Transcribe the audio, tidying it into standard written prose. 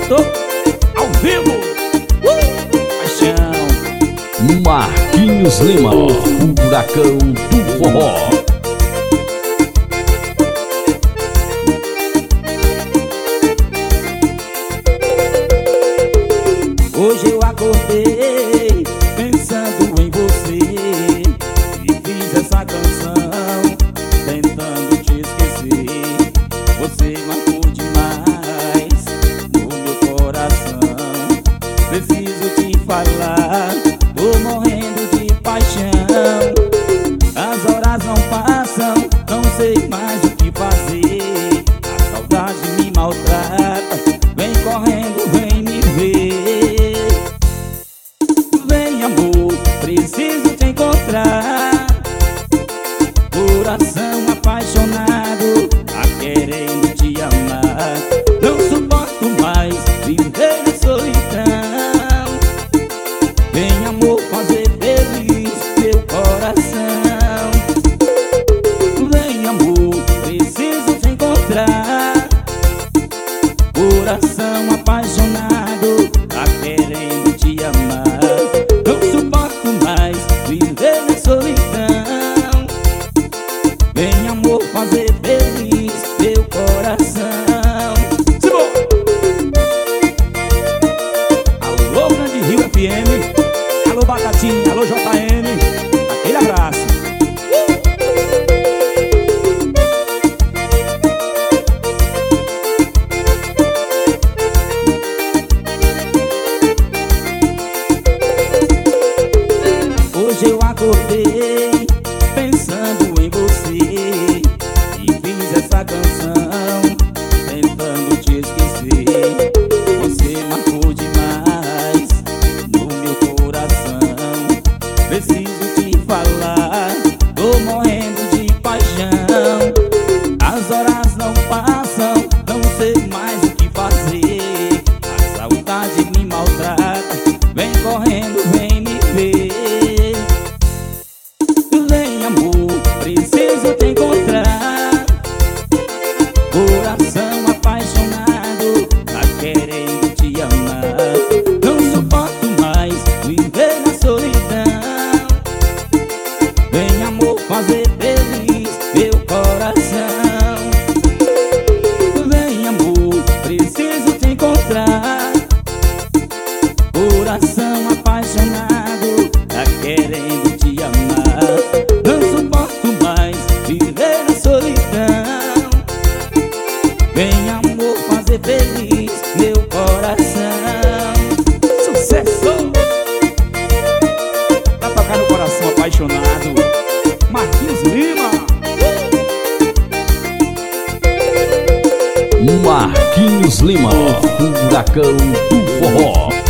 Tô ao vivo. Paixão. Marquinhos Lima, o furacão do forró. Hoje eu acordei pensando em você e fiz essa canção tentando te esquecer. Você marcou demais no meu coração. Preciso te falar, tô morrendo de paixão. As horas não passam, não sei mais o que fazer. A saudade me maltrata, vem correndo, vem me ver. Vem amor, preciso te encontrar. Coração apaixonado, tá querendo te amar. Não suporto mais viver na solidão. Vem amor, fazer feliz meu coração. Vem amor, preciso te encontrar. Coração apaixonado, tá querendo te amar. Não suporto mais viver na solidão. Vem amor, fazer feliz meu coração. Simão! Alô, Grande Rio FM. Alô, Batatinha, alô, JN. Aquele abraço. Hoje eu acordei pensando em você e fiz essa canção tentando te esquecer. Você marcou demais no meu coração. Preciso te falar, tô morrendo de paixão. As horas não passam, não sei mais o que fazer. A saudade me maltrata, vem correndo, vem me ver. Vem amor, preciso te encontrar. Coração apaixonado, tá querendo te amar. Não suporto mais viver na solidão. Vem amor, fazer feliz meu coração. Vem amor, preciso te encontrar. Coração apaixonado, tá querendo te amar. Não suporto mais viver na solidão. Vem amor, fazer feliz meu coração. Sucesso! Pra tocar no coração apaixonado, Marquinhos Lima. Marquinhos Lima, o furacão do forró.